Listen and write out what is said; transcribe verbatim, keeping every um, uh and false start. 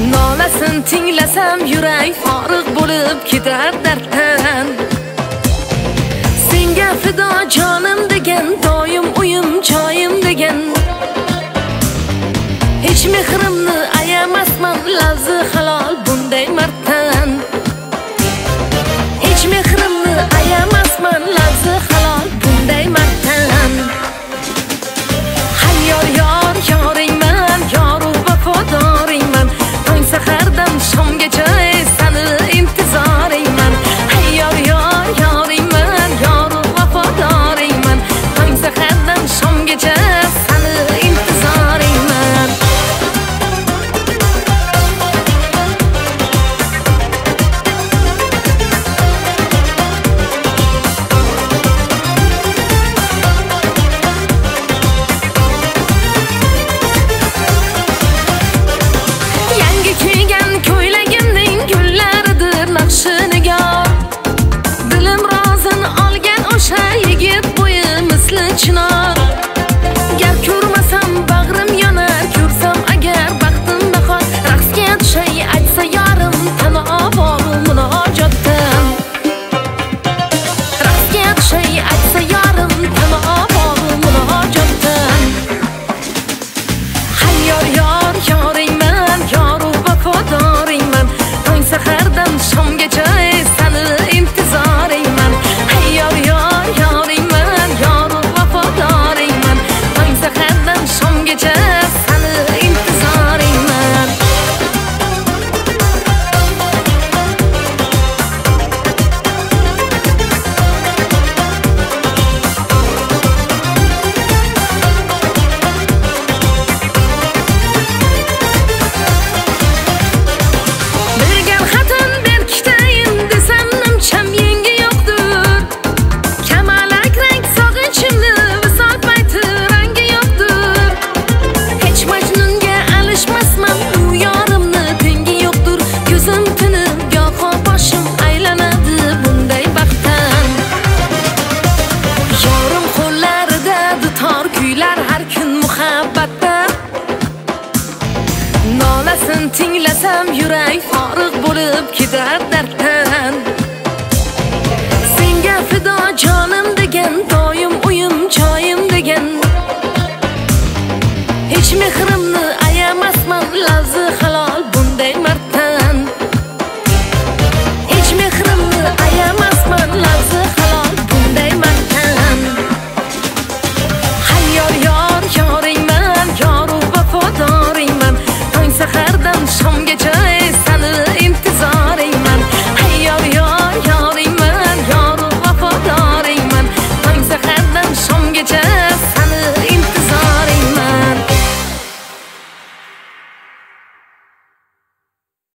Nolasin tinglasam yurak forig' bo'lib ketar darddan. Senga fido jonim degan, doim uyim joyim degan. Hech mehrimni ayamasman, lafzi halol bunday marddan. Hech mehrimni ayamasman, lafzi halol bunday marddan. Hay yor yor yoringman, yoru vafodoringman. Tong sahardan shomgacha seni intizoringman. Hay yor yor yoringman, yoru vafodoringman. Tong sahardan shomgacha seni intizoringman. Dilim rozin olgan o'sha yigit bo'yi misli chinor. Gar ko'rmasam bag'rim yonar, ko'rsam agar baxtim bahor. Raqsga tushay aytsa yorim tana boru munojotdan. Raqsga tushay aytsa yorim tana boru munojotdan. Hay yor yor yoringman, yoru vafodoringman. Tong sahardan shomgacha seni intizoringman. Hay yor yor yoringman, yoru vafodoringman. Tong sahardan shomgacha seni intizoringman. Bergan xatin berkitayin desam nimcham yengi yo'qdir. Kamalak rang sog'inchimni visol payti rangi yo'qdir. Hech majnunga alishmasman, u yorimni tengi yo'qdir. Ko'zim tinib goho boshim aylanadi bunday baxtdan. Yorim qo'llarida dutor kuylar har kun muhabbatda. Nolasin tinglasam yurak forig' bo'lib ketar darddan. Senga fido jonim degan, doim uyim joyim degan. Hech mehrimni ayamasman, lafzi halol bunday marddan. Hech mehrimni ayamasman, lafzi halol bunday marddan. Hay yor yor yoringman, yoru vafodoringman. Tong sahardan shomgacha seni intizoringman. Hay yor yor yoringman, yoru vafodoringman. Tong sahardan shomgacha seni